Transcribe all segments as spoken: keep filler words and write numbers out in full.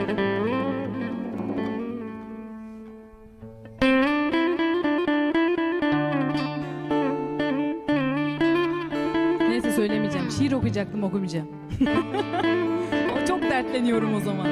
Neyse söylemeyeceğim. Şiir okuyacaktım, okumayacağım. O çok dertleniyorum o zaman.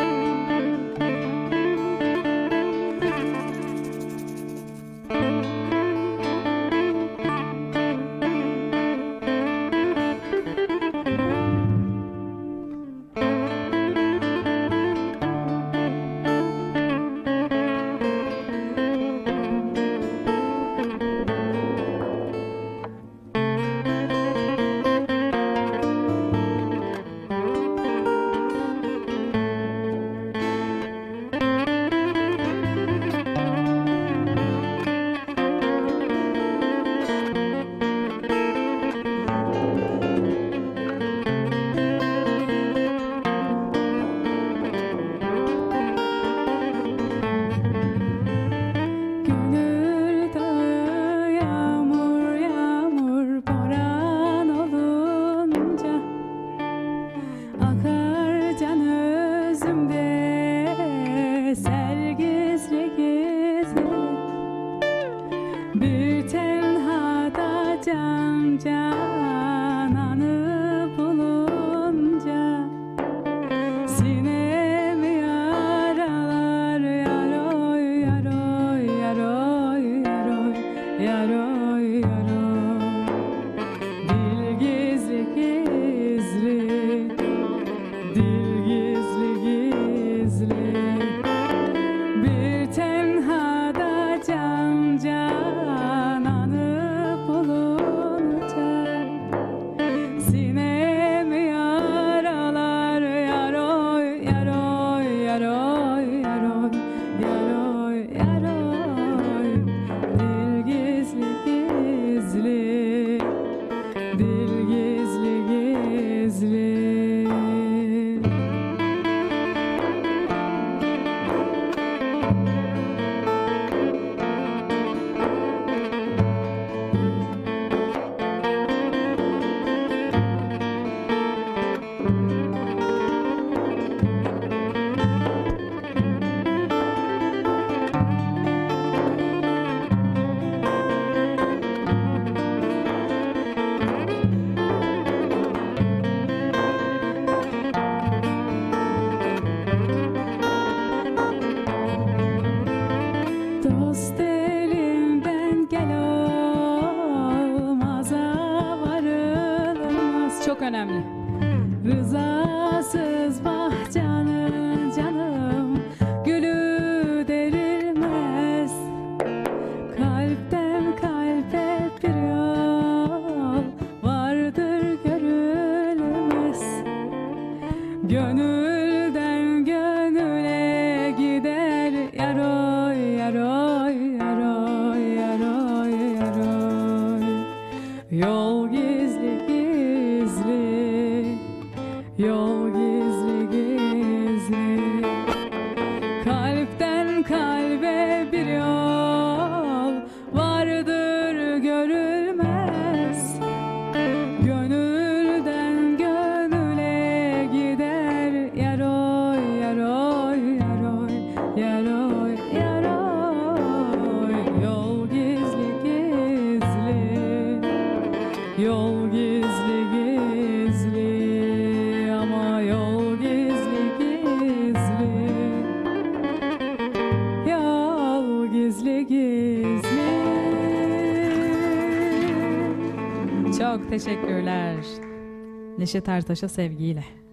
Bir tenhada can cananı bulunca sinemi yaralar yaroy yaroy yaroy yaroy yaroy yaroy dil gizli gizli dil gizli gizli bir tenhada can cananı bulunca sinemi yaralar yaroy yaroy yaroy yaroy yaroy yaroy dil gizli gizli dil gizli gizli. Dost elinden gel olmaza varılmaz. Çok önemli. Rızasız bahçanın canım gülü derilmez. Kalpten kalbe bir yol vardır görülmez. Gönülden gönüle gider yaroy yaroy yaroy yaroy yaroy yol gizli gizli yol gizli gizli kalpten kalbe bir yol vardır görülmez. Gönülden gönüle gider yaroy yaroy yaroy yaroy yaroy yol gizli gizli yol gizli gizli ama yol gizli gizli yol gizli gizli. Çok teşekkürler. Neşet Ertaş'a sevgiyle.